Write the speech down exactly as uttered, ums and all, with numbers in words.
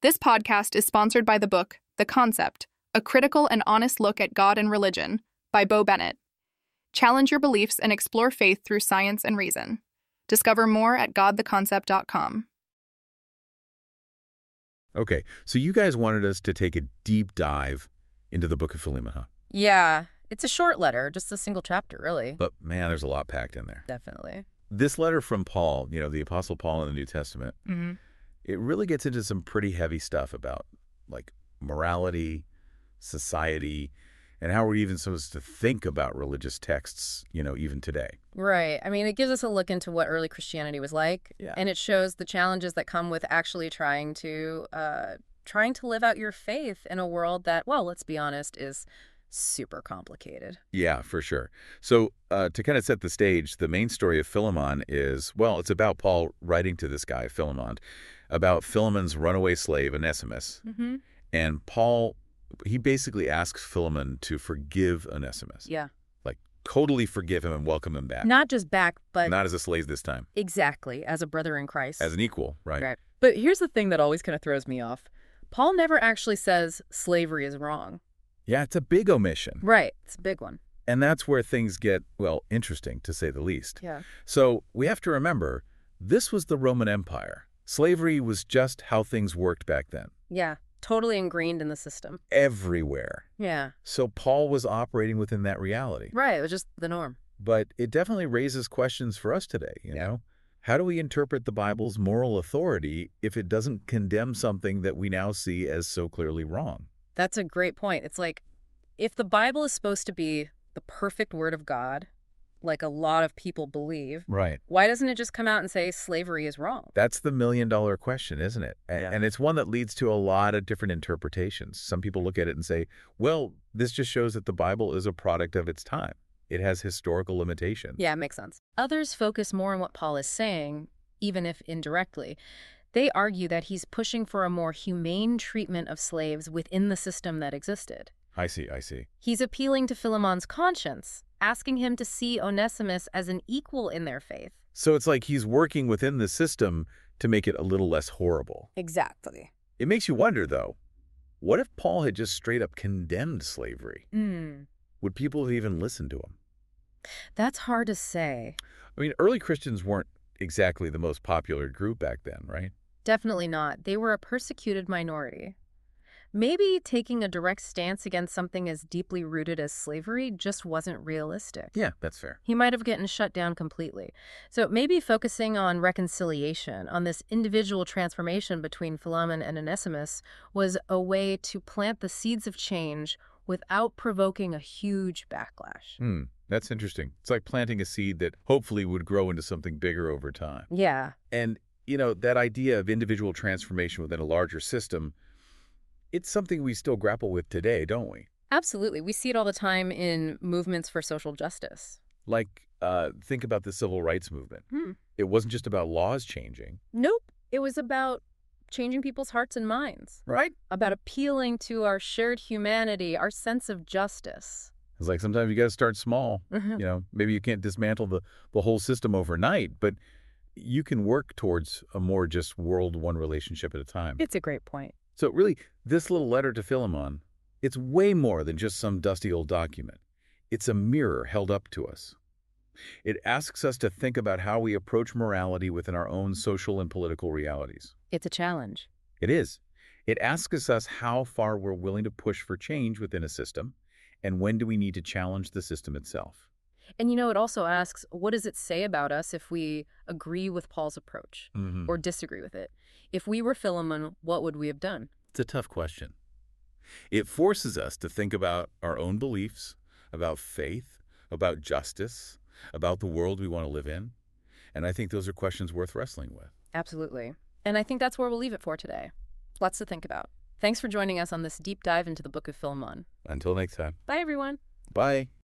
This podcast is sponsored by the book, The Concept, A Critical and Honest Look at God and Religion, by Bo Bennett. Challenge your beliefs and explore faith through science and reason. Discover more at god the concept dot com. Okay, so you guys wanted us to take a deep dive into the Book of Philemon, huh? Yeah, it's a short letter, just a single chapter, really. But man, there's a lot packed in there. Definitely. This letter from Paul, you know, the Apostle Paul in the New Testament, Mm-hmm. it really gets into some pretty heavy stuff about, like, morality, society, and how we're even supposed to think about religious texts, you know, even today. Right. I mean, it gives us a look into what early Christianity was like, Yeah. and it shows the challenges that come with actually trying to uh, trying to live out your faith in a world that, well, let's be honest, is super complicated. Yeah, for sure. So uh, to kind of set the stage, the main story of Philemon is, well, it's about Paul writing to this guy, Philemon, about Philemon's runaway slave, Onesimus. Mm-hmm. And Paul, he basically asks Philemon to forgive Onesimus. Yeah. Like, totally forgive him and welcome him back. Not just back, but Not as a slave this time. exactly, as a brother in Christ. As an equal, right? Right. But here's the thing that always kind of throws me off. Paul never actually says slavery is wrong. Yeah, it's a big omission. Right. It's a big one. And that's where things get, well, interesting, to say the least. Yeah. So we have to remember, this was the Roman Empire. Slavery was just how things worked back then. Yeah. Totally ingrained in the system. Everywhere. Yeah. So Paul was operating within that reality. Right. It was just the norm. But it definitely raises questions for us today, you Yeah. know? How do we interpret the Bible's moral authority if it doesn't condemn something that we now see as so clearly wrong? That's a great point. It's like, if the Bible is supposed to be the perfect word of God, like a lot of people believe, Right. why doesn't it just come out and say slavery is wrong? That's the million dollar question, isn't it? A- Yeah. And it's one that leads to a lot of different interpretations. Some people look at it and say, well, this just shows that the Bible is a product of its time. It has historical limitations. Yeah, it makes sense. Others focus more on what Paul is saying, even if indirectly. They argue that he's pushing for a more humane treatment of slaves within the system that existed. I see, I see. He's appealing to Philemon's conscience, asking him to see Onesimus as an equal in their faith. So it's like he's working within the system to make it a little less horrible. Exactly. It makes you wonder, though, what if Paul had just straight up condemned slavery? Mm. Would people have even listened to him? That's hard to say. I mean, early Christians weren't exactly the most popular group back then, right? Definitely not. They were a persecuted minority. Maybe taking a direct stance against something as deeply rooted as slavery just wasn't realistic. Yeah, that's fair. He might have gotten shut down completely. So maybe focusing on reconciliation, on this individual transformation between Philemon and Onesimus, was a way to plant the seeds of change without provoking a huge backlash. Hmm, that's interesting. It's like planting a seed that hopefully would grow into something bigger over time. Yeah. And, you know, that idea of individual transformation within a larger system, it's something we still grapple with today, don't we? Absolutely. We see it all the time in movements for social justice. Like, uh, think about the civil rights movement. Hmm. It wasn't just about laws changing. Nope. It was about changing people's hearts and minds, Right. about appealing to our shared humanity, our sense of justice. It's like sometimes you got to start small. Mhm. You know, maybe you can't dismantle the, the whole system overnight, but you can work towards a more just world one relationship at a time. It's a great point. So really, this little letter to Philemon, it's way more than just some dusty old document. It's a mirror held up to us. It asks us to think about how we approach morality within our own social and political realities. It's a challenge. It is. It asks us how far we're willing to push for change within a system, and when do we need to challenge the system itself. And you know, it also asks, what does it say about us if we agree with Paul's approach Mm-hmm. or disagree with it? If we were Philemon, what would we have done? It's a tough question. It forces us to think about our own beliefs, about faith, about justice, about the world we want to live in. And I think those are questions worth wrestling with. Absolutely. And I think that's where we'll leave it for today. Lots to think about. Thanks for joining us on this deep dive into the Book of Philemon. Until next time. Bye, everyone. Bye.